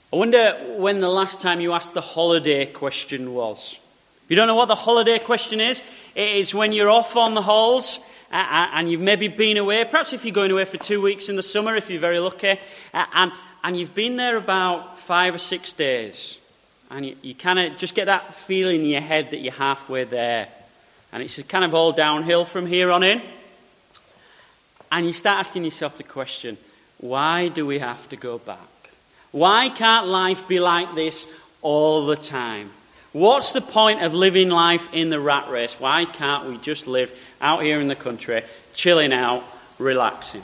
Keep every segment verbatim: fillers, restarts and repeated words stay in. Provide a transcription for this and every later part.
I wonder when the last time you asked the holiday question was. If you don't know what the holiday question is, it is when you're off on the halls uh, and you've maybe been away, perhaps if you're going away for two weeks in the summer, if you're very lucky, uh, and, and you've been there about five or six days, and you, you kind of just get that feeling in your head that you're halfway there, and it's kind of all downhill from here on in, and you start asking yourself the question, why do we have to go back? Why can't life be like this all the time? What's the point of living life in the rat race? Why can't we just live out here in the country, chilling out, relaxing?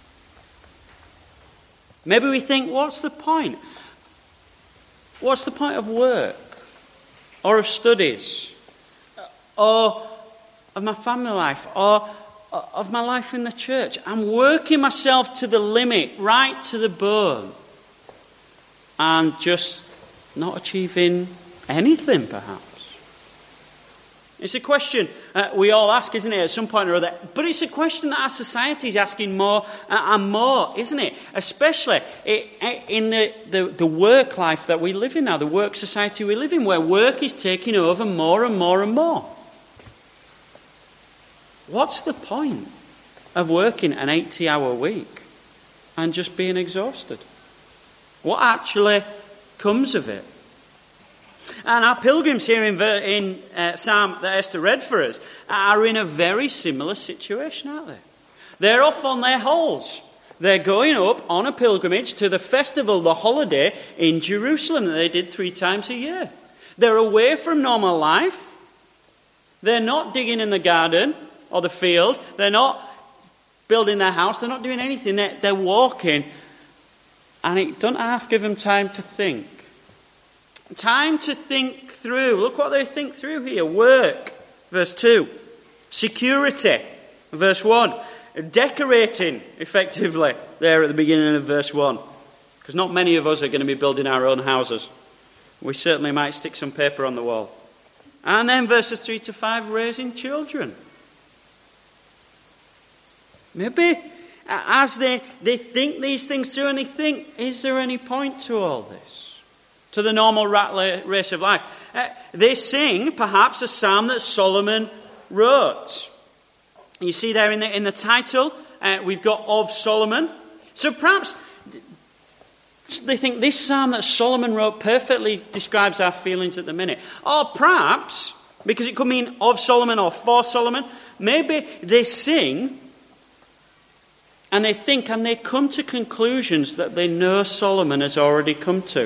Maybe we think, what's the point? What's the point of work? Or of studies? Or of my family life? Or of my life in the church? I'm working myself to the limit, right to the bone. And just not achieving anything, perhaps. It's a question uh, we all ask, isn't it, at some point or other? But it's a question that our society is asking more uh, and more, isn't it? Especially in the, the, the work life that we live in now, the work society we live in, where work is taking over more and more and more. What's the point of working an eighty-hour week and just being exhausted? What actually comes of it? And our pilgrims here in, in uh, Psalm that Esther read for us are in a very similar situation, aren't they? They're off on their halls. They're going up on a pilgrimage to the festival, the holiday in Jerusalem that they did three times a year. They're away from normal life. They're not digging in the garden or the field. They're not building their house. They're not doing anything. They're, they're walking. And it doesn't have to give them time to think. Time to think through. Look what they think through here. Work, verse two. Security, verse one. Decorating, effectively, there at the beginning of verse one. Because not many of us are going to be building our own houses. We certainly might stick some paper on the wall. And then verses three to five, raising children. Maybe as they, they think these things through and they think, is there any point to all this? To the normal rat race of life. Uh, they sing, perhaps, a psalm that Solomon wrote. You see there in the, in the title, uh, we've got of Solomon. So perhaps they think this psalm that Solomon wrote perfectly describes our feelings at the minute. Or perhaps, because it could mean of Solomon or for Solomon, maybe they sing and they think and they come to conclusions that they know Solomon has already come to.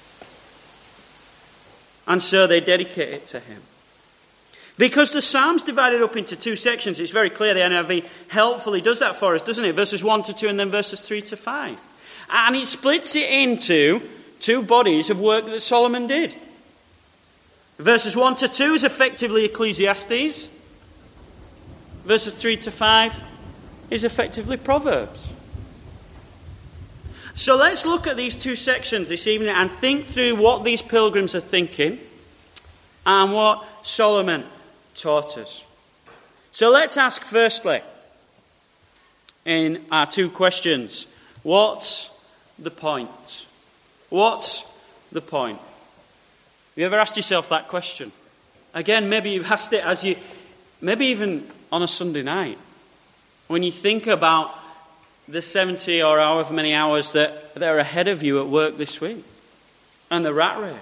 And so they dedicate it to him. Because the psalm's divided up into two sections, it's very clear the N I V helpfully does that for us, doesn't it? Verses one to two and then verses three to five. And it splits it into two bodies of work that Solomon did. Verses one to two is effectively Ecclesiastes. Verses three to five is effectively Proverbs. So let's look at these two sections this evening and think through what these pilgrims are thinking and what Solomon taught us. So let's ask firstly, in our two questions, what's the point? What's the point? Have you ever asked yourself that question? Again, maybe you've asked it as you, maybe even on a Sunday night. When you think about the seventy or however many hours that, that are ahead of you at work this week. And the rat race.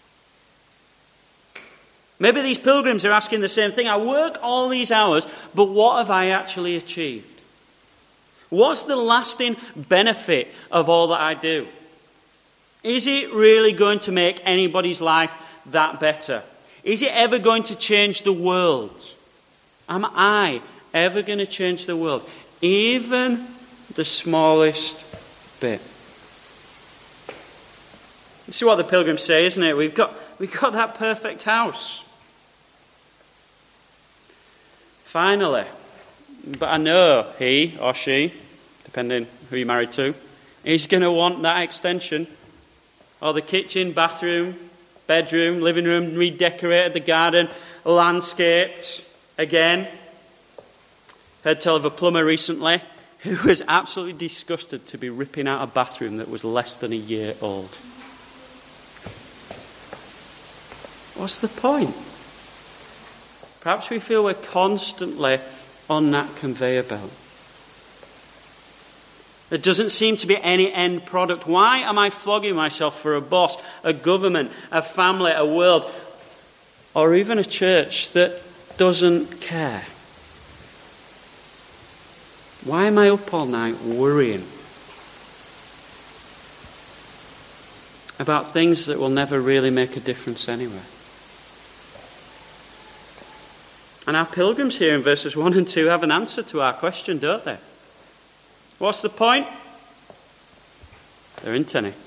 Maybe these pilgrims are asking the same thing. I work all these hours, but what have I actually achieved? What's the lasting benefit of all that I do? Is it really going to make anybody's life that better? Is it ever going to change the world? Am I ever going to change the world? Even the smallest bit. You see what the pilgrims say, isn't it? We've got, we've got that perfect house. Finally. But I know he or she, depending who you're married to, is going to want that extension. Or the kitchen, bathroom, bedroom, living room redecorated, the garden landscaped again. Heard tell of a plumber recently who was absolutely disgusted to be ripping out a bathroom that was less than a year old. What's the point? Perhaps we feel we're constantly on that conveyor belt. There doesn't seem to be any end product. Why am I flogging myself for a boss, a government, a family, a world, or even a church that doesn't care? Why am I up all night worrying about things that will never really make a difference anyway? And our pilgrims here in verses one and two have an answer to our question, don't they? What's the point? There isn't any.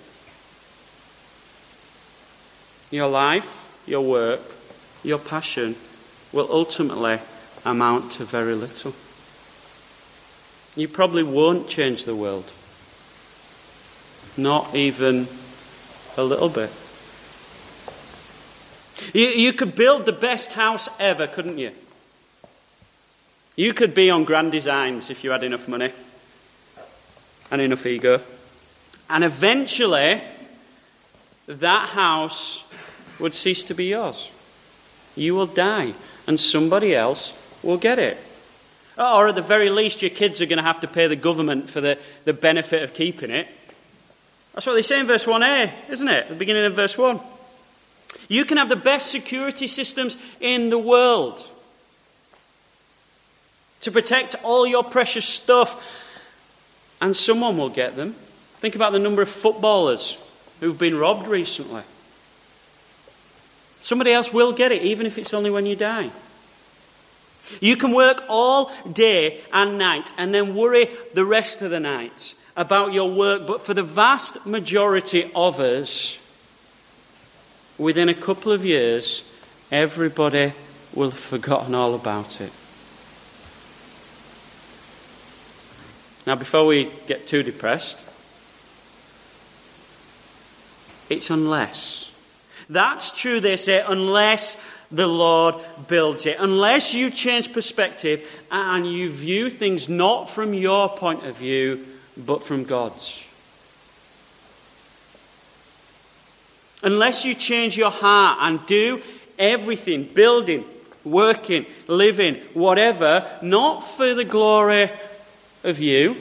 Your life, your work, your passion will ultimately amount to very little. You probably won't change the world. Not even a little bit. You, you could build the best house ever, couldn't you? You could be on Grand Designs if you had enough money and enough ego. And eventually, that house would cease to be yours. You will die, and somebody else will get it. Or at the very least, your kids are going to have to pay the government for the, the benefit of keeping it. That's what they say in verse one a, isn't it? At the beginning of verse one. You can have the best security systems in the world to protect all your precious stuff, and someone will get them. Think about the number of footballers who've been robbed recently. Somebody else will get it, even if it's only when you die. You can work all day and night and then worry the rest of the night about your work, but for the vast majority of us, within a couple of years, everybody will have forgotten all about it. Now, before we get too depressed, it's unless. That's true, they say, unless the Lord builds it. Unless you change perspective and you view things not from your point of view, but from God's. Unless you change your heart and do everything, building, working, living, whatever, not for the glory of you,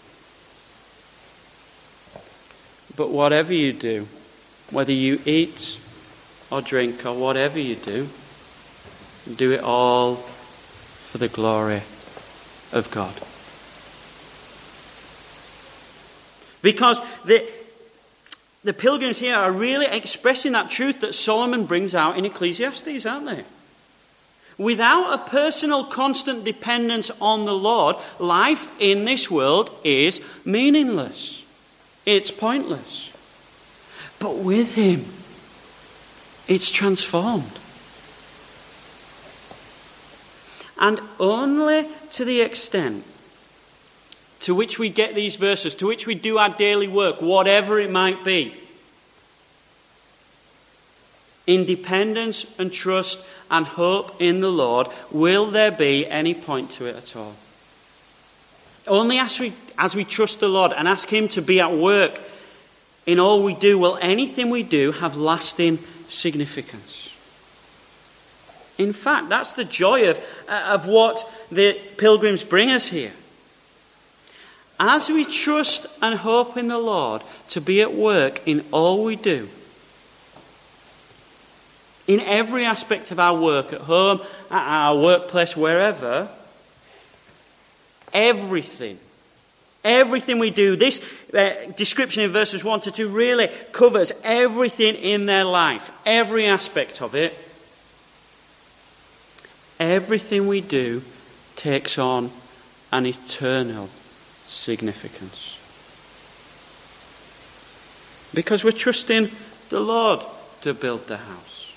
but whatever you do, whether you eat or drink or whatever you do, do it all for the glory of God. Because the, the pilgrims here are really expressing that truth that Solomon brings out in Ecclesiastes, aren't they? Without a personal constant dependence on the Lord, life in this world is meaningless. It's pointless. But with Him, it's transformed. And only to the extent to which we get these verses, to which we do our daily work, whatever it might be, in dependence and trust and hope in the Lord, will there be any point to it at all. Only as we, as we trust the Lord and ask Him to be at work in all we do, will anything we do have lasting significance. In fact, that's the joy of, of what the pilgrims bring us here. As we trust and hope in the Lord to be at work in all we do, in every aspect of our work, at home, at our workplace, wherever, everything, everything we do, this uh, description in verses one to two really covers everything in their life, every aspect of it. Everything we do takes on an eternal significance. Because we're trusting the Lord to build the house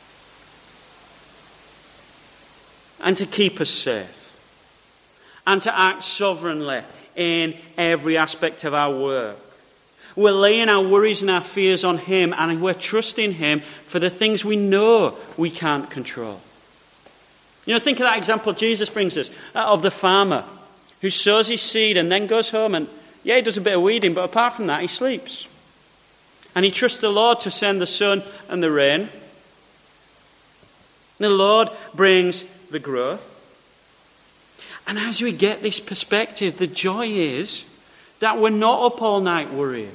and to keep us safe and to act sovereignly in every aspect of our work. We're laying our worries and our fears on Him, and we're trusting Him for the things we know we can't control. You know, think of that example Jesus brings us of the farmer who sows his seed and then goes home and, yeah, he does a bit of weeding, but apart from that, he sleeps. And he trusts the Lord to send the sun and the rain. The Lord brings the growth. And as we get this perspective, the joy is that we're not up all night worrying.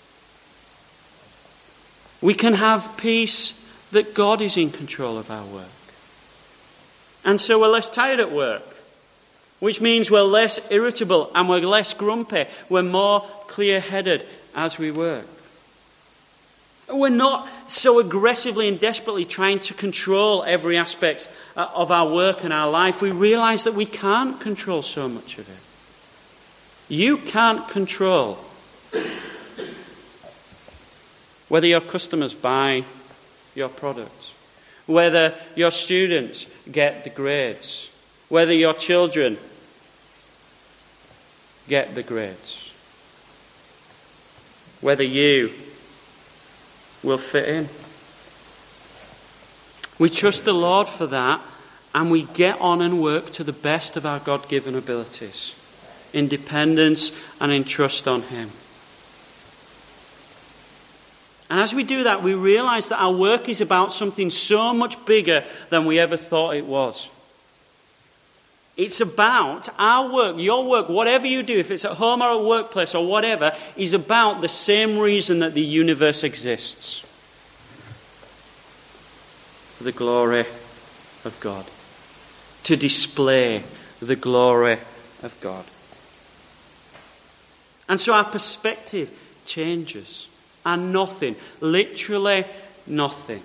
We can have peace that God is in control of our work. And so we're less tired at work, which means we're less irritable and we're less grumpy. We're more clear-headed as we work. We're not so aggressively and desperately trying to control every aspect of our work and our life. We realize that we can't control so much of it. You can't control whether your customers buy your products, whether your students get the grades, whether your children get the grades, whether you will fit in. We trust the Lord for that, and we get on and work to the best of our God-given abilities, in dependence and in trust on Him. And as we do that, we realize that our work is about something so much bigger than we ever thought it was. It's about our work, your work, whatever you do, if it's at home or at workplace or whatever, is about the same reason that the universe exists. For the glory of God. To display the glory of God. And so our perspective changes. And nothing, literally nothing,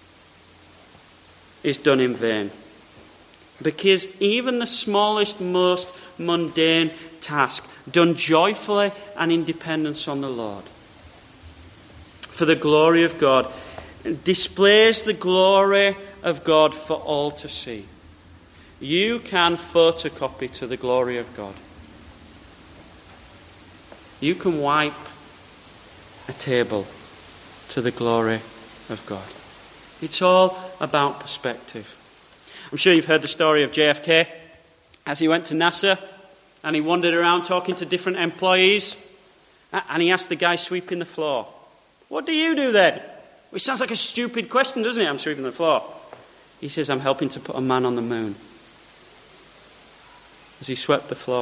is done in vain. Because even the smallest, most mundane task, done joyfully and in dependence on the Lord, for the glory of God, displays the glory of God for all to see. You can photocopy to the glory of God. You can wipe a table to the glory of God. It's all about perspective. I'm sure you've heard the story of J F K as he went to NASA and he wandered around talking to different employees and he asked the guy sweeping the floor, "What do you do then?" Which sounds like a stupid question, doesn't it? "I'm sweeping the floor." He says, "I'm helping to put a man on the moon." As he swept the floor.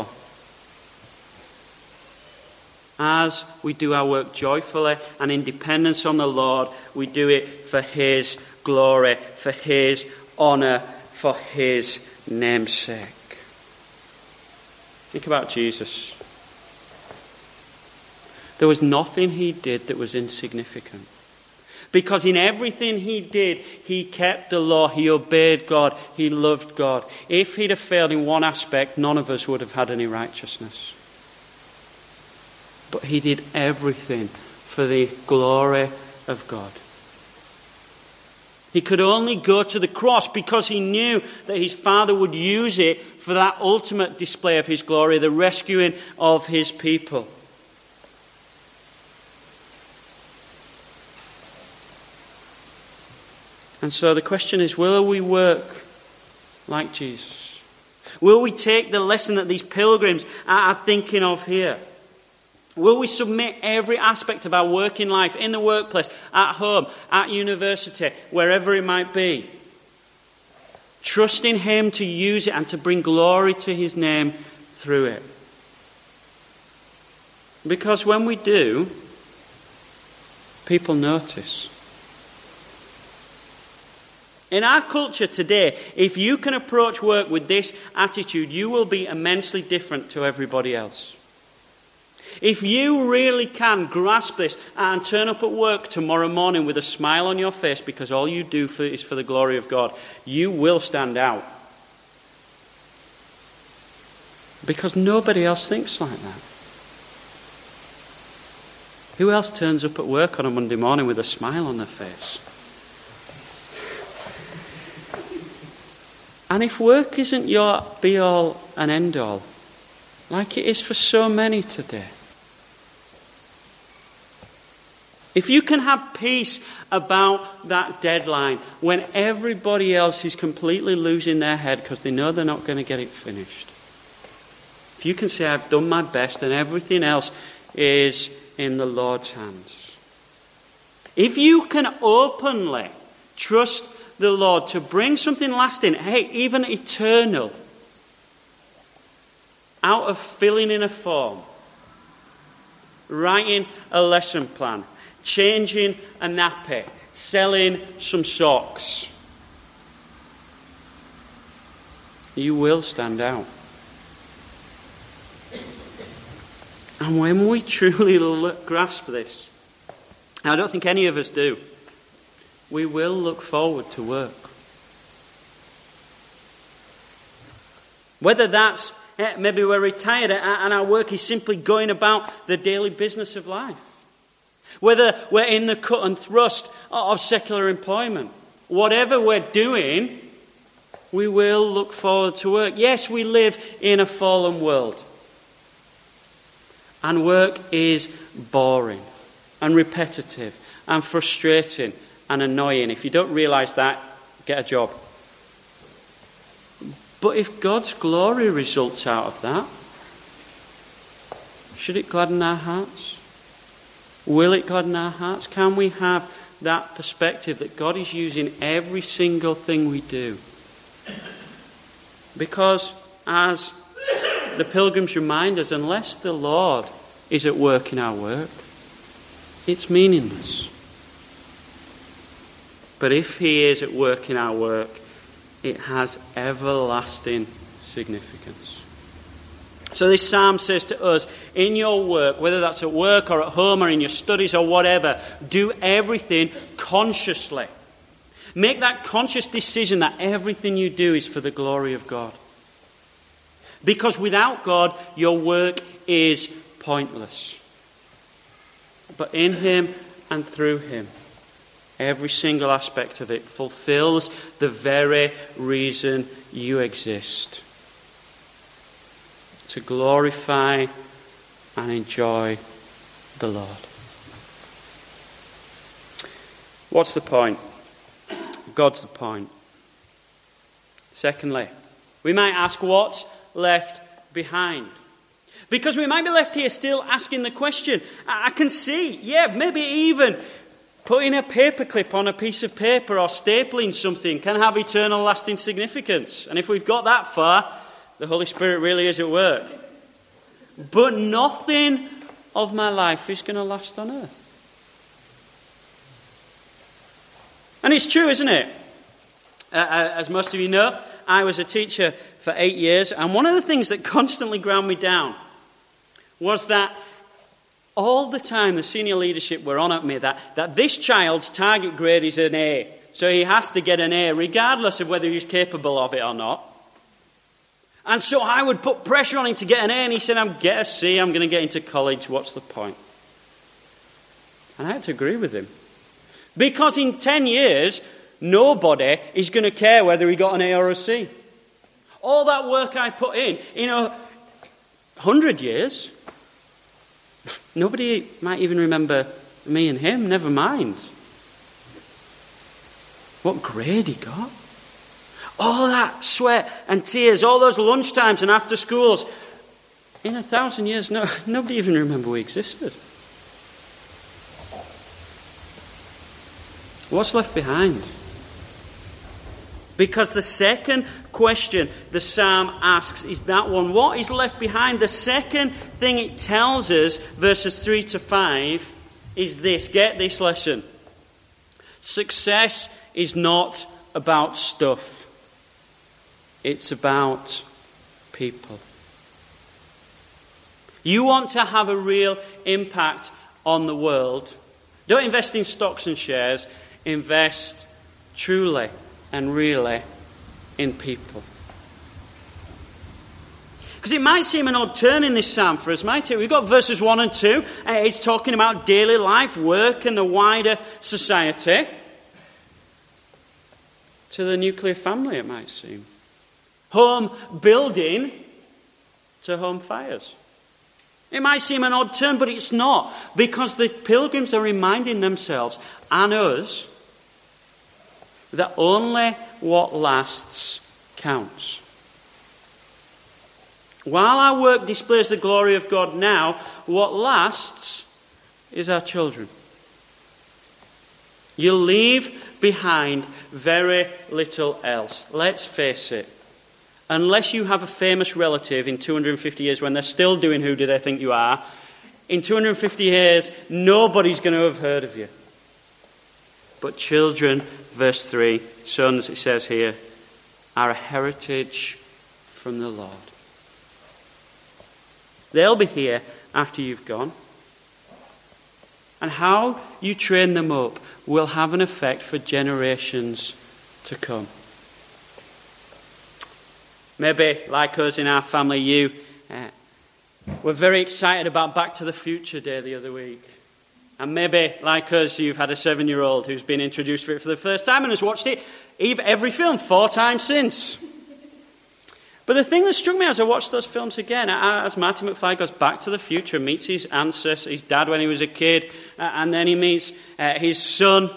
As we do our work joyfully and in dependence on the Lord, we do it for His glory, for His honour, for His name's sake. Think about Jesus. There was nothing He did that was insignificant. Because in everything He did, He kept the law, He obeyed God, He loved God. If He'd have failed in one aspect, none of us would have had any righteousness. But He did everything for the glory of God. He could only go to the cross because He knew that His Father would use it for that ultimate display of His glory, the rescuing of His people. And so the question is, will we work like Jesus? Will we take the lesson that these pilgrims are thinking of here? Will we submit every aspect of our working life, in the workplace, at home, at university, wherever it might be, trusting Him to use it and to bring glory to His name through it? Because when we do, people notice. In our culture today, if you can approach work with this attitude, you will be immensely different to everybody else. If you really can grasp this and turn up at work tomorrow morning with a smile on your face because all you do for, is for the glory of God, you will stand out. Because nobody else thinks like that. Who else turns up at work on a Monday morning with a smile on their face? And if work isn't your be-all and end-all, like it is for so many today, if you can have peace about that deadline when everybody else is completely losing their head because they know they're not going to get it finished. If you can say, I've done my best and everything else is in the Lord's hands. If you can openly trust the Lord to bring something lasting, hey, even eternal, out of filling in a form, writing a lesson plan, changing a nappy, selling some socks, you will stand out. And when we truly look, grasp this, and I don't think any of us do, we will look forward to work. Whether that's, maybe we're retired and our work is simply going about the daily business of life. Whether we're in the cut and thrust of secular employment. Whatever we're doing, we will look forward to work. Yes, we live in a fallen world. And work is boring and repetitive and frustrating and annoying. If you don't realise that, get a job. But if God's glory results out of that, should it gladden our hearts? Will it gladden our hearts? Can we have that perspective that God is using every single thing we do? Because as the pilgrims remind us, unless the Lord is at work in our work, it's meaningless. But if he is at work in our work, it has everlasting significance. So this psalm says to us, in your work, whether that's at work or at home or in your studies or whatever, do everything consciously. Make that conscious decision that everything you do is for the glory of God. Because without God, your work is pointless. But in him and through him, every single aspect of it fulfills the very reason you exist. To glorify and enjoy the Lord. What's the point? God's the point. Secondly, we might ask what's left behind. Because we might be left here still asking the question. I can see, yeah, maybe even putting a paperclip on a piece of paper or stapling something can have eternal lasting significance. And if we've got that far, the Holy Spirit really is at work. But nothing of my life is going to last on earth. And it's true, isn't it? Uh, as most of you know, I was a teacher for eight years, and one of the things that constantly ground me down was that all the time the senior leadership were on at me that, that this child's target grade is an A. So he has to get an A regardless of whether he's capable of it or not. And so I would put pressure on him to get an A, and he said, I'm get a C, I'm going to get into college, what's the point? And I had to agree with him. Because in ten years, nobody is going to care whether he got an A or a C. All that work I put in, in a hundred years, nobody might even remember me and him, never mind what grade he got. All that sweat and tears, all those lunchtimes and after schools. In a thousand years, no, nobody even remember we existed. What's left behind? Because the second question the psalm asks is that one. What is left behind? The second thing it tells us, verses three to five, is this. Get this lesson. Success is not about stuff. It's about people. You want to have a real impact on the world. Don't invest in stocks and shares. Invest truly and really in people. Because it might seem an odd turn in this psalm for us, might it? We've got verses one and two. It's talking about daily life, work, and the wider society. To the nuclear family, it might seem. Home building to home fires. It might seem an odd turn, but it's not. Because the pilgrims are reminding themselves and us that only what lasts counts. While our work displays the glory of God now, what lasts is our children. You leave behind very little else. Let's face it. Unless you have a famous relative in two hundred fifty years when they're still doing Who Do They Think You Are, in two hundred fifty years, nobody's going to have heard of you. But children, verse three, sons, it says here, are a heritage from the Lord. They'll be here after you've gone. And how you train them up will have an effect for generations to come. Maybe, like us in our family, you uh, were very excited about Back to the Future Day the other week. And maybe, like us, you've had a seven-year-old who's been introduced to it for the first time and has watched it every film four times since. But the thing that struck me as I watched those films again, as Marty McFly goes back to the future, meets his ancestor, his dad when he was a kid, and then he meets uh, his son,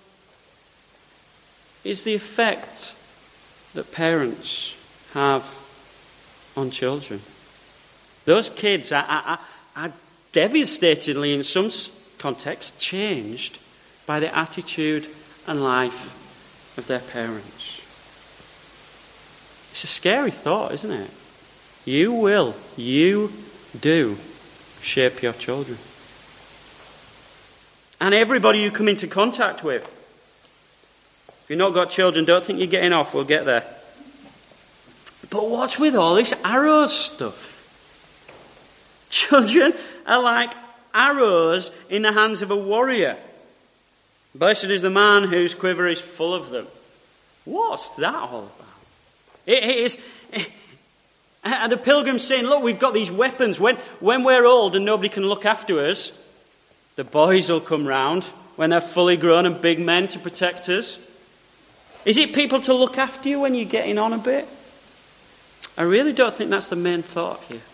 is the effect that parents have on children. Those kids are, are, are devastatingly, in some contexts, changed by the attitude and life of their parents. It's a scary thought, isn't it? You will, you do shape your children. And everybody you come into contact with. If you've not got children, don't think you're getting off, we'll get there. But what's with all this arrows stuff? Children are like arrows in the hands of a warrior. Blessed is the man whose quiver is full of them. What's that all about? It is, and the pilgrim's saying, look, we've got these weapons. When, when we're old and nobody can look after us, the boys will come round when they're fully grown and big men to protect us. Is it people to look after you when you're getting on a bit? I really don't think that's the main thought here.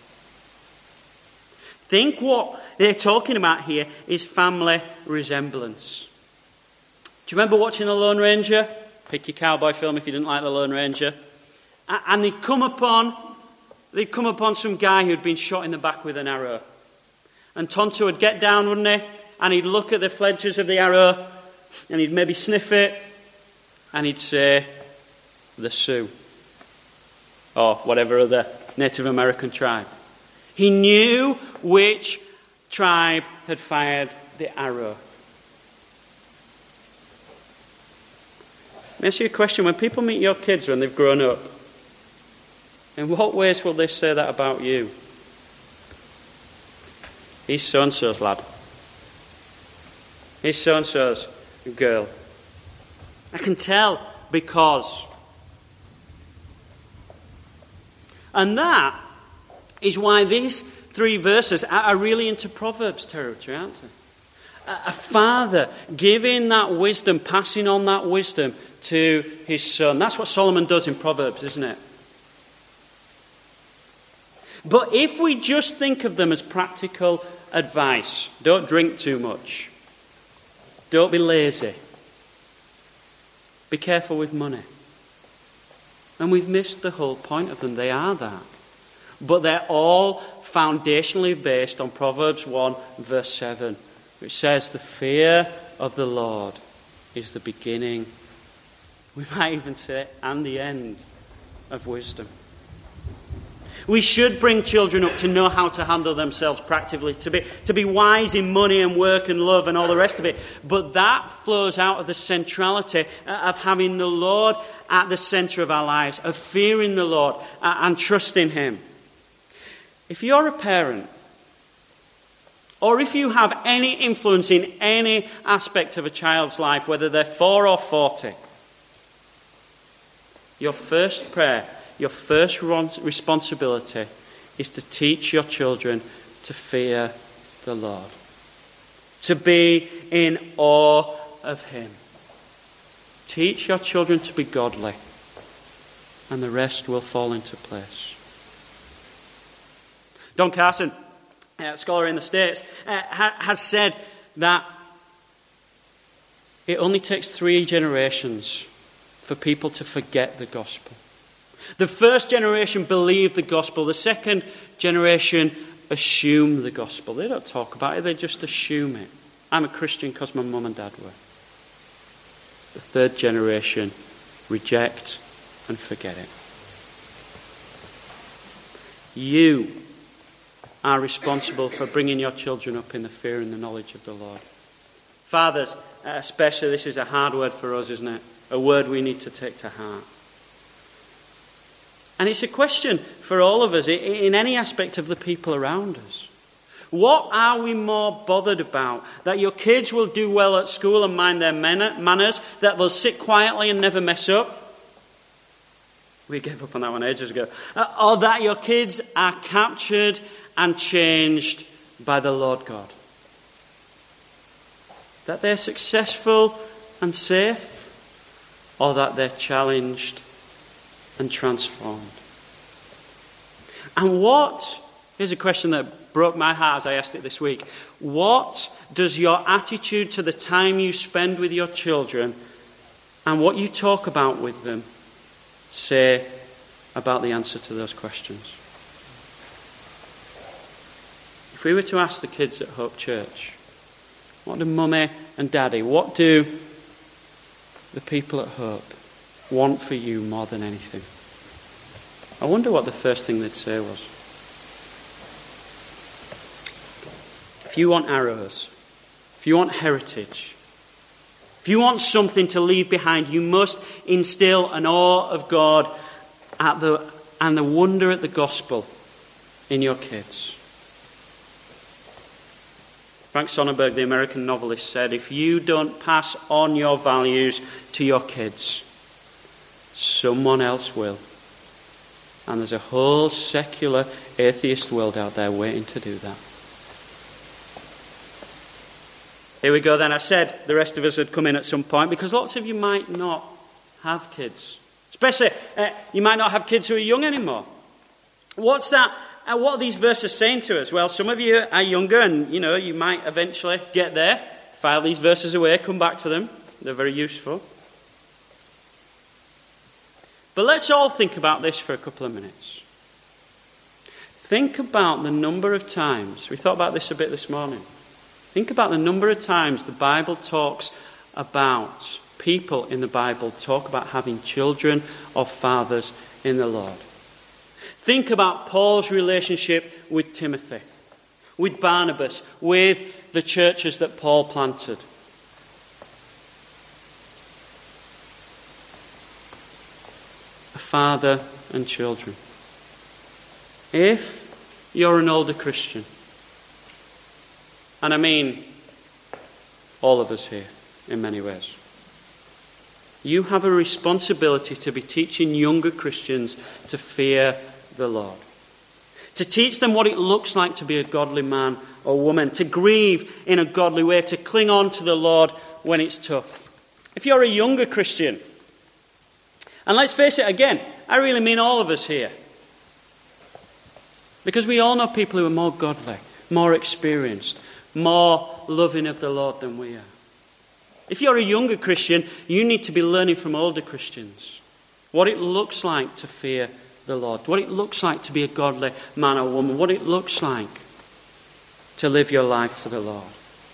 Think what they're talking about here is family resemblance. Do you remember watching The Lone Ranger? Pick your cowboy film if you didn't like The Lone Ranger. And they'd come upon, they'd come upon some guy who'd been shot in the back with an arrow. And Tonto would get down, wouldn't he? And he'd look at the fledges of the arrow, and he'd maybe sniff it, and he'd say, the Sioux. Or whatever other Native American tribe. He knew which tribe had fired the arrow. Let me ask you a question. When people meet your kids when they've grown up, in what ways will they say that about you? He's so-and-so's lad. He's so-and-so's girl. I can tell because. And that is why these three verses are really into Proverbs territory, aren't they? A father giving that wisdom, passing on that wisdom to his son. That's what Solomon does in Proverbs, isn't it? But if we just think of them as practical advice, don't drink too much, don't be lazy, be careful with money. And we've missed the whole point of them. They are that. But they're all foundationally based on Proverbs one, verse seven, which says, the fear of the Lord is the beginning, we might even say, and the end of wisdom. We should bring children up to know how to handle themselves practically, to be, to be wise in money and work and love and all the rest of it. But that flows out of the centrality of having the Lord at the centre of our lives, of fearing the Lord and trusting Him. If you're a parent, or if you have any influence in any aspect of a child's life, whether they're four or forty, your first prayer, your first responsibility is to teach your children to fear the Lord, to be in awe of Him. Teach your children to be godly, and the rest will fall into place. Don Carson, a scholar in the States, uh, ha- has said that it only takes three generations for people to forget the gospel. The first generation believe the gospel. The second generation assume the gospel. They don't talk about it, they just assume it. I'm a Christian because my mum and dad were. the third generation reject and forget it. You are responsible for bringing your children up in the fear and the knowledge of the Lord. Fathers, especially, this is a hard word for us, isn't it? A word we need to take to heart. And it's a question for all of us in any aspect of the people around us. What are we more bothered about? That your kids will do well at school and mind their manners? That they'll sit quietly and never mess up? We gave up on that one ages ago. Or that your kids are captured and changed by the Lord God? That they're successful and safe? Or that they're challenged and transformed? And what, here's a question that broke my heart as I asked it this week. What does your attitude to the time you spend with your children and what you talk about with them say about the answer to those questions? If we were to ask the kids at Hope Church, what do mummy and daddy, what do the people at Hope want for you more than anything? I wonder what the first thing they'd say was. If you want arrows, if you want heritage, if you want something to leave behind, you must instill an awe of God at the, and the wonder at the gospel in your kids. Frank Sonnenberg, the American novelist, said, if you don't pass on your values to your kids, someone else will. And there's a whole secular atheist world out there waiting to do that. Here we go then. I said the rest of us would come in at some point because lots of you might not have kids. Especially, uh, you might not have kids who are young anymore. What's that? Uh, what are these verses saying to us? Well, some of you are younger and, you know, you might eventually get there. File these verses away, come back to them. They're very useful. But let's all think about this for a couple of minutes. Think about the number of times, we thought about this a bit this morning. Think about the number of times the Bible talks about, people in the Bible talk about having children or fathers in the Lord. Think about Paul's relationship with Timothy, with Barnabas, with the churches that Paul planted. Father and children. If you're an older Christian, and I mean all of us here in many ways, you have a responsibility to be teaching younger Christians to fear the Lord. To teach them what it looks like to be a godly man or woman, to grieve in a godly way, to cling on to the Lord when it's tough. If you're a younger Christian, and let's face it again, I really mean all of us here. Because we all know people who are more godly, more experienced, more loving of the Lord than we are. If you're a younger Christian, you need to be learning from older Christians what it looks like to fear the Lord, what it looks like to be a godly man or woman, what it looks like to live your life for the Lord.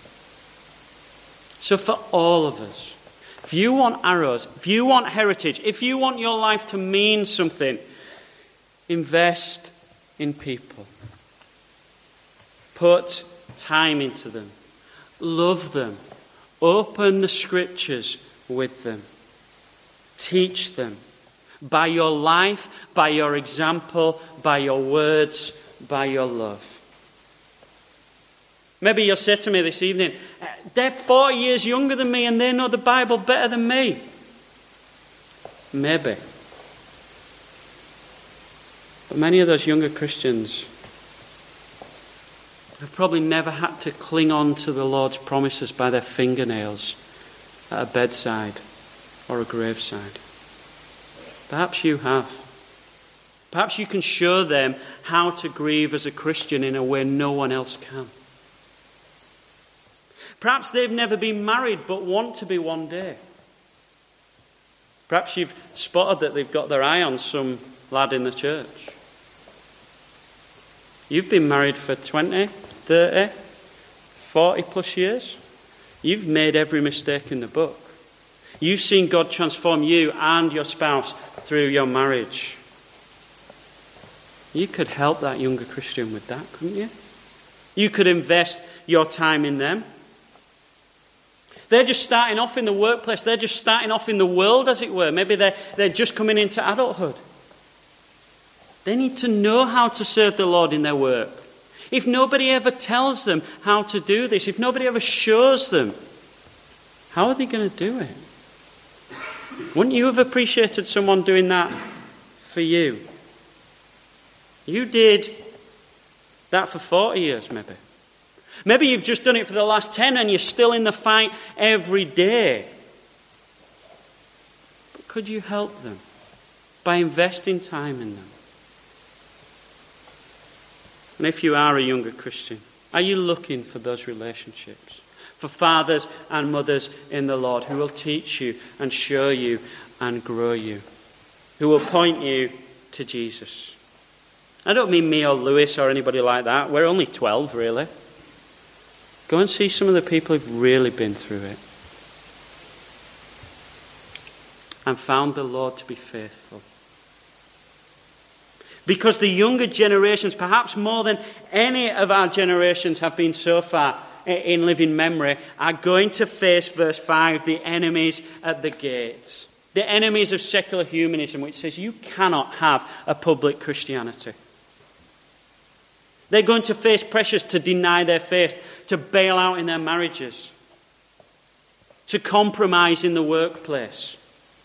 So for all of us, if you want arrows, if you want heritage, if you want your life to mean something, invest in people. Put time into them. Love them. Open the scriptures with them. Teach them. By your life, by your example, by your words, by your love. Maybe you'll say to me this evening, they're forty years younger than me and they know the Bible better than me. Maybe. But many of those younger Christians have probably never had to cling on to the Lord's promises by their fingernails at a bedside or a graveside. Perhaps you have. Perhaps you can show them how to grieve as a Christian in a way no one else can. Perhaps they've never been married but want to be one day. Perhaps you've spotted that they've got their eye on some lad in the church. You've been married for twenty, thirty, forty plus years. You've made every mistake in the book. You've seen God transform you and your spouse through your marriage. You could help that younger Christian with that, couldn't you? You could invest your time in them. They're just starting off in the workplace. They're just starting off in the world, as it were. Maybe they're, they're just coming into adulthood. They need to know how to serve the Lord in their work. If nobody ever tells them how to do this, if nobody ever shows them, how are they going to do it? Wouldn't you have appreciated someone doing that for you? You did that for forty years, maybe. Maybe you've just done it for the last ten and you're still in the fight every day. But could you help them by investing time in them? And if you are a younger Christian, are you looking for those relationships? For fathers and mothers in the Lord who will teach you and show you and grow you, who will point you to Jesus. I don't mean me or Lewis or anybody like that. We're only twelve, really. Go and see some of the people who've really been through it and found the Lord to be faithful. Because the younger generations, perhaps more than any of our generations have been so far in living memory, are going to face, verse five, the enemies at the gates. The enemies of secular humanism, which says you cannot have a public Christianity. They're going to face pressures to deny their faith, to bail out in their marriages, to compromise in the workplace.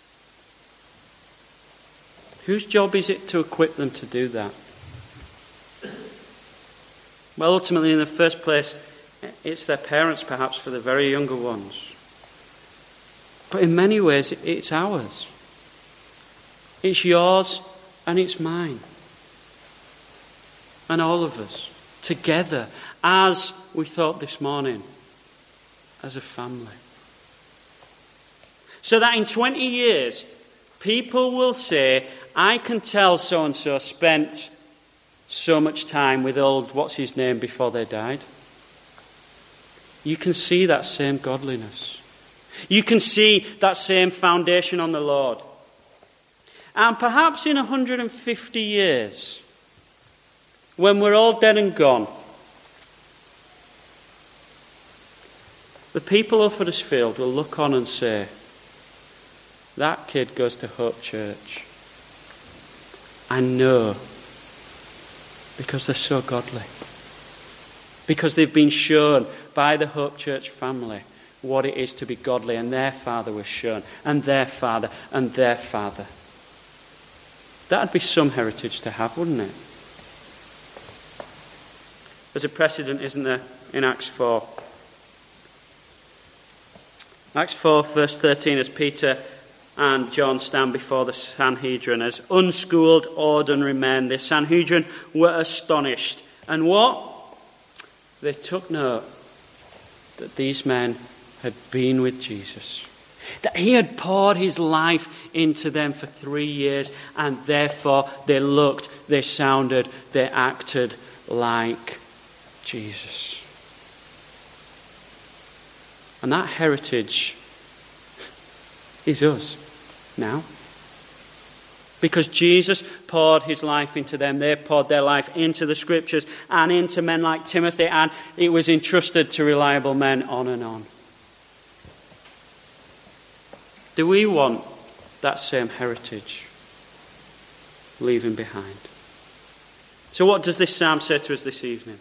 Whose job is it to equip them to do that? Well, ultimately, in the first place, it's their parents, perhaps, for the very younger ones. But in many ways, it's ours. It's yours and it's mine. And all of us, together, as we thought this morning, as a family. So that in twenty years, people will say, I can tell so-and-so spent so much time with old, what's his name, before they died. You can see that same godliness. You can see that same foundation on the Lord. And perhaps in one hundred fifty years, when we're all dead and gone, the people of Huddersfield will look on and say, that kid goes to Hope Church. I know, because they're so godly. Because they've been shown by the Hope Church family what it is to be godly, and their father was shown, and their father, and their father. That'd be some heritage to have, wouldn't it? There's a precedent, isn't there, in Acts four. Acts four, verse thirteen, as Peter and John stand before the Sanhedrin as unschooled, ordinary men. The Sanhedrin were astonished. And what? They took note that these men had been with Jesus. That he had poured his life into them for three years, and therefore they looked, they sounded, they acted like Jesus. And that heritage is us now. Because Jesus poured his life into them. They poured their life into the Scriptures and into men like Timothy, and it was entrusted to reliable men, on and on. Do we want that same heritage leaving behind? So what does this psalm say to us this evening?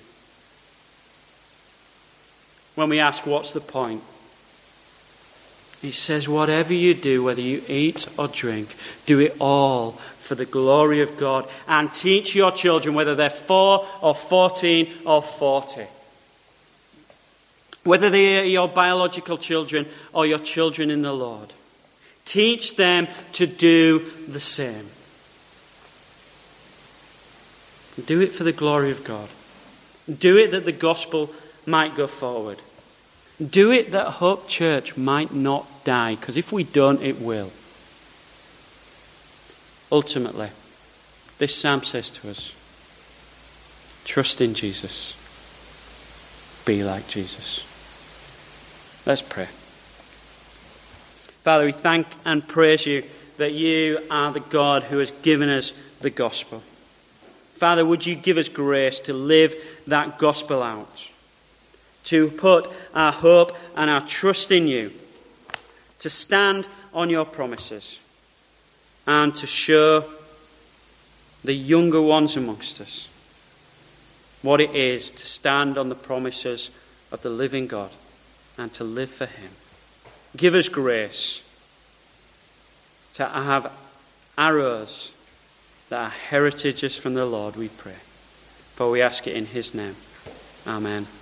When we ask, what's the point? He says, whatever you do, whether you eat or drink, do it all for the glory of God, and teach your children, whether they're four or fourteen or forty. Whether they are your biological children or your children in the Lord. Teach them to do the same. Do it for the glory of God. Do it that the gospel might go forward. Do it that Hope Church might not die, because if we don't, it will. Ultimately, this psalm says to us, trust in Jesus. Be like Jesus. Let's pray. Father, we thank and praise you that you are the God who has given us the gospel. Father, would you give us grace to live that gospel out, to put our hope and our trust in you, to stand on your promises, and to show the younger ones amongst us what it is to stand on the promises of the living God and to live for him. Give us grace to have arrows that are heritages from the Lord, we pray. For we ask it in his name. Amen.